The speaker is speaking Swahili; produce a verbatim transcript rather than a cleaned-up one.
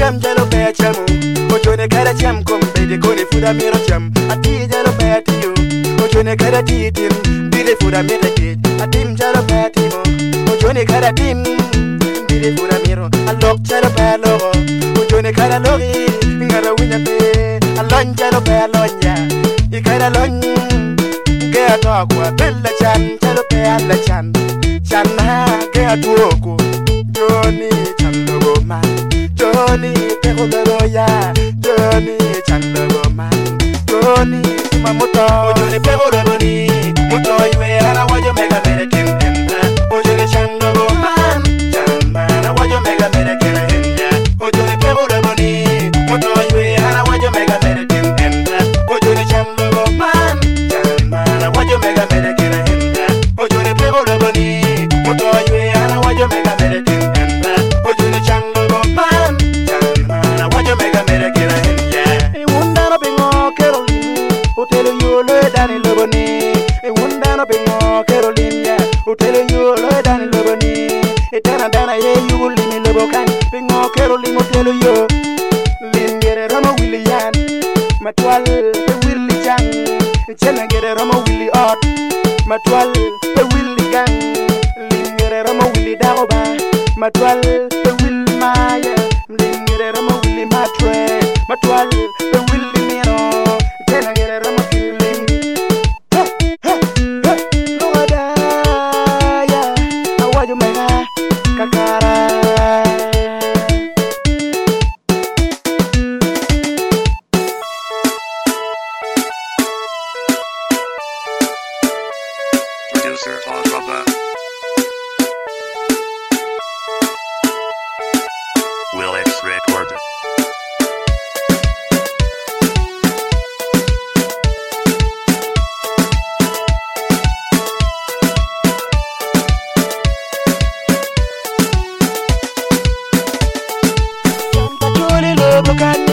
cham jalo pe chamu ojone kada cham kom bede kone fuda miro cham ati jalo pe atiyo ojone kada titim bide fuda meta kit atim jalo pe atimo ojone kada tim bide fuda miro alok jalo pe logo ojone kada logi ngara winya pe alon jalo pe alonya ikada lon ge atokwa bella chan jalo pe alla chan chan ha ge atuoko Johnny Chandogo man, Johnny Perolero ya, Johnny Chandogo man, Johnny Mamoto, Johnny Perolero ni, Moto iwe ana wajo mega mere kim enda, Johnny Chandogo man, Chan man wajo mega mere kera enda, Johnny Perolero ni, Moto iwe ana wajo mega mere kim enda, Johnny Chandogo man, Chan man wajo mega mere kera enda, Johnny Perolero ni, Moto iwe ana wajo mega mere kim Dani Loboni, e wundana bingo Carolina, utele you lo Dani Loboni, e tana dana ye you limi lobokan, bingo Carolina utele you, lingere Rama William, matwal e Willy Jang, chena gere Rama Willy Ot, matwal e Willy Gang, lingere Rama Willy Daroba, matwal e Willy Maya, lingere Rama Willy Matre, matwal e Willy Miro, chena gere Rama Producer Otrapa Will X record Juli Lobo kan